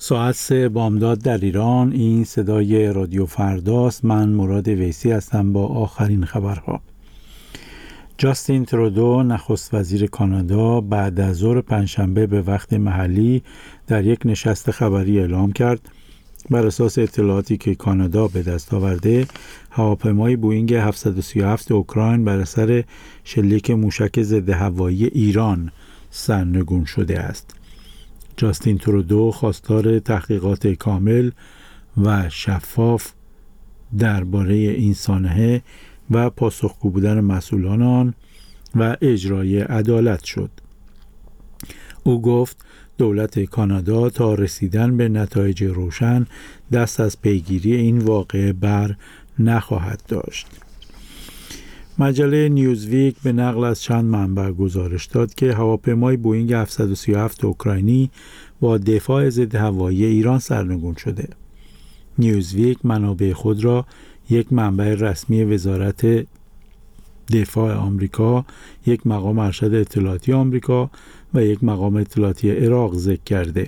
ساعت 3 بامداد در ایران. این صدای رادیو فرداست. من مراد ویسی هستم با آخرین خبرها. جاستین ترودو نخست وزیر کانادا بعد از ظهر پنجشنبه به وقت محلی در یک نشست خبری اعلام کرد بر اساس اطلاعاتی که کانادا به دست آورده هواپیمای بوئینگ 737 اوکراین بر اثر شلیک موشک ضد هوایی ایران سرنگون شده است. جاستین ترودو خواستار تحقیقات کامل و شفاف درباره این سانحه و پاسخگو بودن مسئولان آن و اجرای عدالت شد. او گفت دولت کانادا تا رسیدن به نتایج روشن دست از پیگیری این واقعه بر نخواهد داشت. مجله نیوزویک به نقل از چند منبع گزارش داد که هواپیمای بوئینگ 737 اوکراینی با دفاع ضد هوایی ایران سرنگون شده. نیوزویک منابع خود را یک منبع رسمی وزارت دفاع آمریکا، یک مقام ارشد اطلاعاتی آمریکا و یک مقام اطلاعاتی عراق ذکر کرده.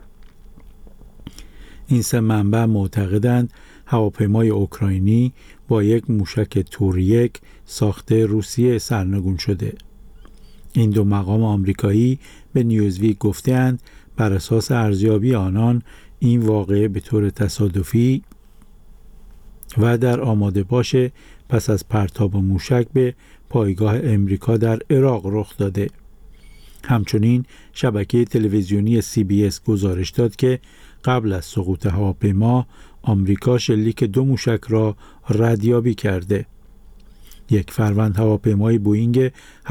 این سه منبع معتقدند هواپیمای اوکراینی با یک موشک تور-1 ساخته روسیه سرنگون شده. این دو مقام آمریکایی به نیوزویک گفتند بر اساس ارزیابی آنان این واقعه به طور تصادفی و در آماده باشه پس از پرتاب موشک به پایگاه امریکا در عراق رخ داده. همچنین شبکه تلویزیونی CBS گزارش داد که قبل از سقوط هواپیما آمریکا شلیک 2 موشک را ردیابی کرده. یک فروند هواپیمای بوئینگ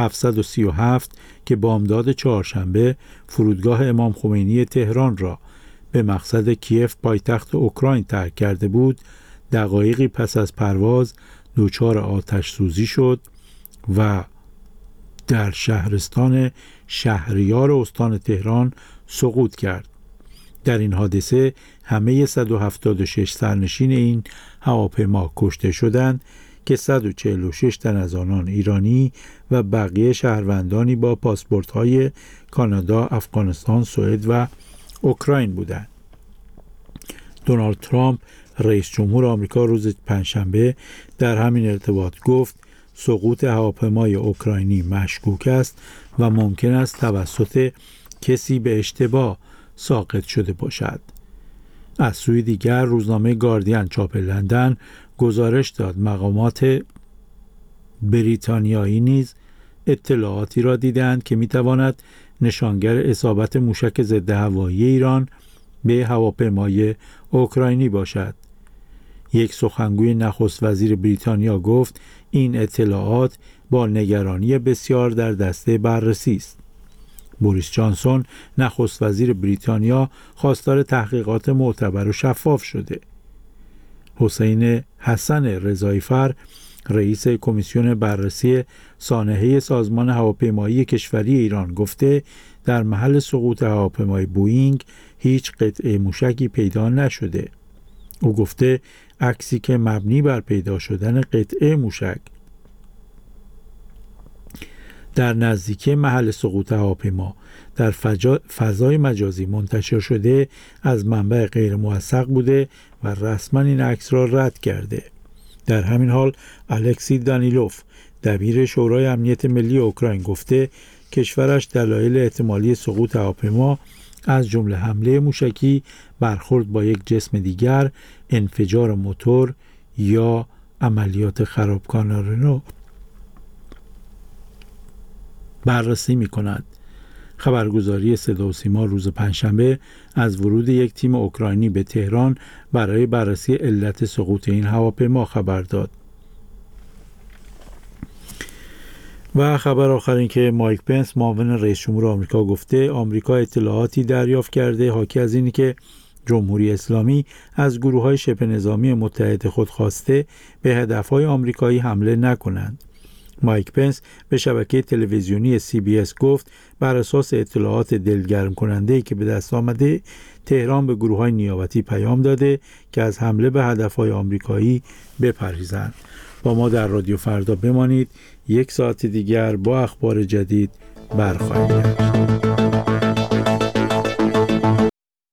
737 که بامداد چهارشنبه فرودگاه امام خمینی تهران را به مقصد کیف پایتخت اوکراین ترک کرده بود، دقایقی پس از پرواز دچار آتش سوزی شد و در شهرستان شهریار استان تهران سقوط کرد. در این حادثه همه 176 سرنشین این هواپیما کشته شدند که 146 تن از آنان ایرانی و بقیه شهروندانی با پاسپورت‌های کانادا، افغانستان، سوئد و اوکراین بودند. دونالد ترامپ رئیس جمهور آمریکا روز پنجشنبه در همین ارتباط گفت سقوط هواپیمای اوکراینی مشکوک است و ممکن است توسط کسی به اشتباه ساقط شده باشد. از سوی دیگر روزنامه گاردین چاپ لندن گزارش داد مقامات بریتانیایی نیز اطلاعاتی را دیدند که می‌تواند نشانگر اصابت موشک ضد هوایی ایران به هواپیمای اوکراینی باشد. یک سخنگوی نخست وزیر بریتانیا گفت این اطلاعات با نگرانی بسیار در دسته بررسی است. بوریس جانسون نخست وزیر بریتانیا خواستار تحقیقات معتبر و شفاف شده. حسین حسن رضایی‌فر رئیس کمیسیون بررسی سانحه سازمان هواپیمایی کشوری ایران گفته در محل سقوط هواپیمای بوئینگ هیچ قطعه موشکی پیدا نشده. او گفته عکسی که مبنی بر پیدا شدن قطعه موشک در نزدیکی محل سقوط هواپیما در فضای مجازی منتشر شده از منبع غیر موثق بوده و رسما این عکس را رد کرده. در همین حال الکسی دانیلوف دبیر شورای امنیت ملی اوکراین گفته کشورش دلایل احتمالی سقوط هواپیما از جمله حمله موشکی، برخورد با یک جسم دیگر، انفجار موتور یا عملیات خرابکارانه را بررسی می کند. خبرگزاری صدا و سیما روز پنجشنبه از ورود یک تیم اوکراینی به تهران برای بررسی علت سقوط این هواپیما خبر داد. و خبر آخر این که مایک پنس معاون رئیس جمهور آمریکا گفته آمریکا اطلاعاتی دریافت کرده حاکی از اینی که جمهوری اسلامی از گروه‌های شبه نظامی متحد خود خواسته به هدف‌های آمریکایی حمله نکنند. مایک پنس به شبکه تلویزیونی CBS گفت بر اساس اطلاعات دلگرم کننده‌ای که به دست آمده تهران به گروه‌های نیابتی پیام داده که از حمله به هدف‌های آمریکایی بپرهیزند. با ما در رادیو فردا بمانید. یک ساعت دیگر با اخبار جدید برخواهیم گشت.